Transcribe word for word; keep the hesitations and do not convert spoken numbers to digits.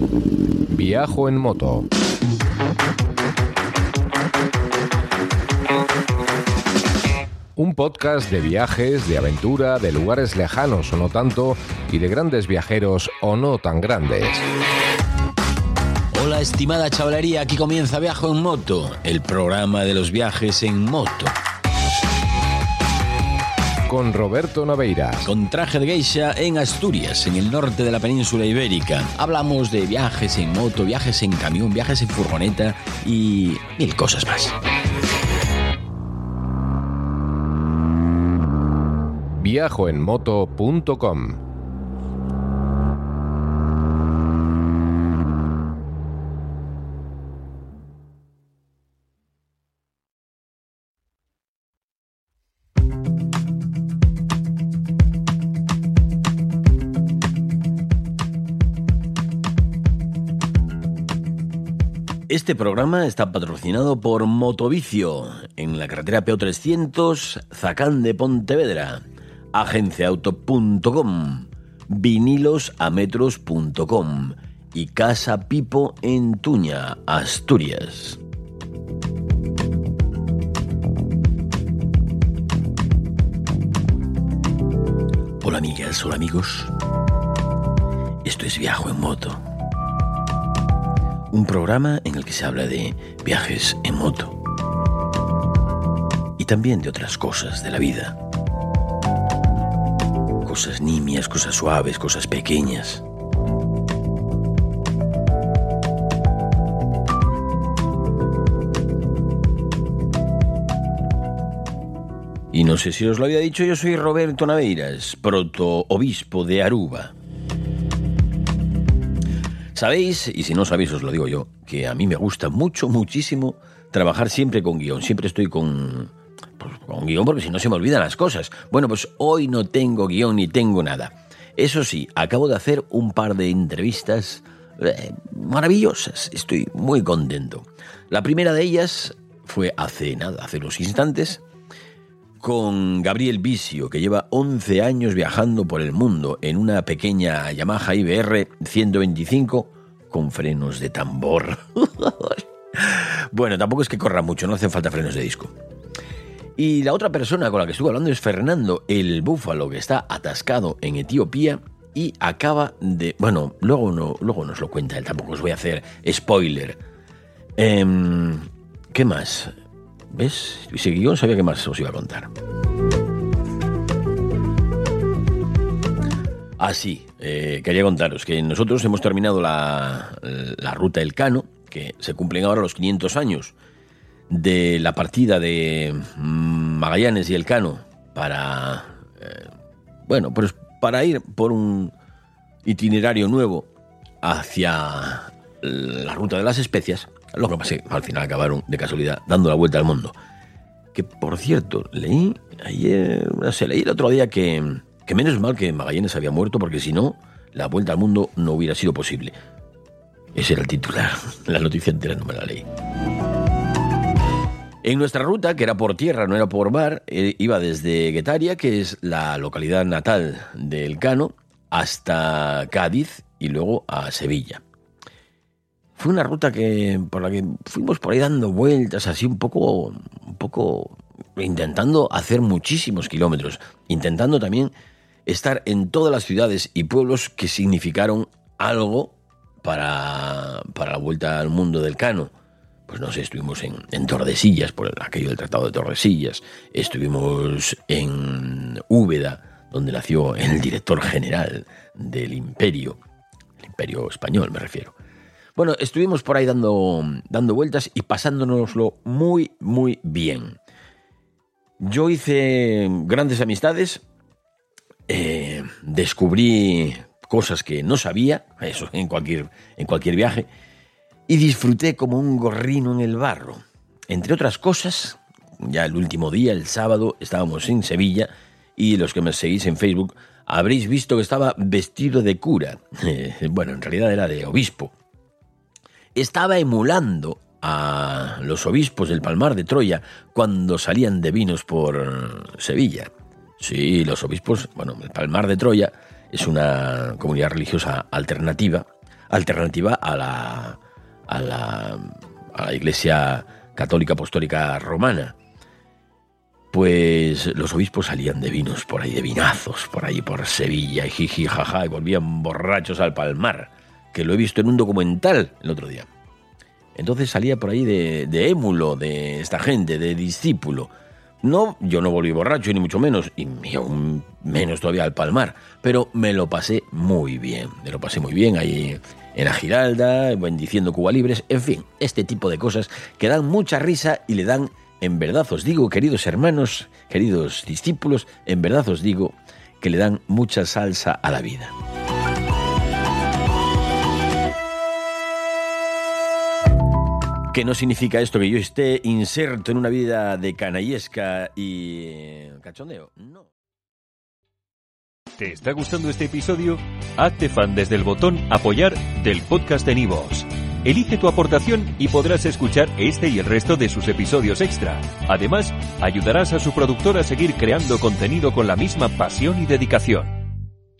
Viajo en moto. Un podcast de viajes, de aventura, de lugares lejanos o no tanto, y de grandes viajeros o no tan grandes. Hola estimada chavalería, aquí comienza Viajo en Moto, el programa de los viajes en moto. Con Roberto Naveiras. Con traje de geisha en Asturias, en el norte de la península ibérica. Hablamos de viajes en moto, viajes en camión, viajes en furgoneta y mil cosas más. viajo en moto punto com. Este programa está patrocinado por Motovicio, en la carretera P O trescientos, Zacán de Pontevedra, agenciaauto punto com, vinilosametros punto com y Casa Pipo en Tuña, Asturias. Hola amigas, hola amigos. Esto es Viajo en Moto. Un programa en el que se habla de viajes en moto y también de otras cosas de la vida. Cosas nimias, cosas suaves, cosas pequeñas. Y no sé si os lo había dicho, yo soy Roberto Naveiras, protoobispo de Aruba. Sabéis, y si no sabéis os lo digo yo, que a mí me gusta mucho, muchísimo trabajar siempre con guión. Siempre estoy con, pues, con guión porque si no se me olvidan las cosas. Bueno, pues hoy no tengo guión ni tengo nada. Eso sí, acabo de hacer un par de entrevistas eh, maravillosas. Estoy muy contento. La primera de ellas fue hace nada, hace unos instantes, con Gabriel Visio, que lleva once años viajando por el mundo en una pequeña Yamaha I B R ciento veinticinco con frenos de tambor. Bueno, tampoco es que corra mucho, no hacen falta frenos de disco. Y la otra persona con la que estuve hablando es Fernando, el búfalo que está atascado en Etiopía y acaba de... Bueno, luego, no, luego nos lo cuenta él, tampoco os voy a hacer spoiler. Eh, ¿Qué más? ¿Ves? Si guión sabía qué más os iba a contar. Ah, sí, eh, quería contaros que nosotros hemos terminado la, la ruta Elcano, que se cumplen ahora los quinientos años de la partida de Magallanes y Elcano para, eh, bueno, pues para ir por un itinerario nuevo hacia la ruta de las especias. Lo que pasa es que al final acabaron de casualidad dando la vuelta al mundo. Que, por cierto, leí ayer, no sé, leí el otro día que, que menos mal que Magallanes había muerto, porque si no, la vuelta al mundo no hubiera sido posible. Ese era el titular. La noticia entera no me la leí. En nuestra ruta, que era por tierra, no era por mar, eh, iba desde Guetaria, que es la localidad natal de Elcano, hasta Cádiz y luego a Sevilla. Fue una ruta que por la que fuimos por ahí dando vueltas, así un poco, un poco intentando hacer muchísimos kilómetros, intentando también estar en todas las ciudades y pueblos que significaron algo para, para la vuelta al mundo del Elcano. Pues no sé, estuvimos en, en Tordesillas, por aquello del Tratado de Tordesillas, estuvimos en Úbeda, donde nació el director general del Imperio, el Imperio Español me refiero. Bueno, estuvimos por ahí dando, dando vueltas y pasándonoslo muy, muy bien. Yo hice grandes amistades, eh, descubrí cosas que no sabía, eso en cualquier, en cualquier viaje, y disfruté como un gorrino en el barro. Entre otras cosas, ya el último día, el sábado, estábamos en Sevilla y los que me seguís en Facebook habréis visto que estaba vestido de cura. Eh, bueno, en realidad era de obispo. Estaba emulando a los obispos del Palmar de Troya cuando salían de vinos por Sevilla. Sí, los obispos, bueno, el Palmar de Troya es una comunidad religiosa alternativa alternativa a la, a la, a la Iglesia Católica Apostólica Romana. Pues los obispos salían de vinos por ahí, de vinazos, por ahí por Sevilla, y jiji, jaja, y volvían borrachos al Palmar, que lo he visto en un documental el otro día. Entonces salía por ahí de, de émulo de esta gente, de discípulo. No, yo no volví borracho, ni mucho menos, y aún menos todavía al Palmar, pero me lo pasé muy bien, me lo pasé muy bien ahí en la Giralda, bendiciendo Cuba Libres, en fin, este tipo de cosas que dan mucha risa y le dan, en verdad os digo, queridos hermanos, queridos discípulos, en verdad os digo que le dan mucha salsa a la vida. ¿Qué no significa esto que yo esté inserto en una vida de canallesca y cachondeo? No. ¿Te está gustando este episodio? Hazte fan desde el botón Apoyar del podcast de Nivos. Elige tu aportación y podrás escuchar este y el resto de sus episodios extra. Además, ayudarás a su productor a seguir creando contenido con la misma pasión y dedicación.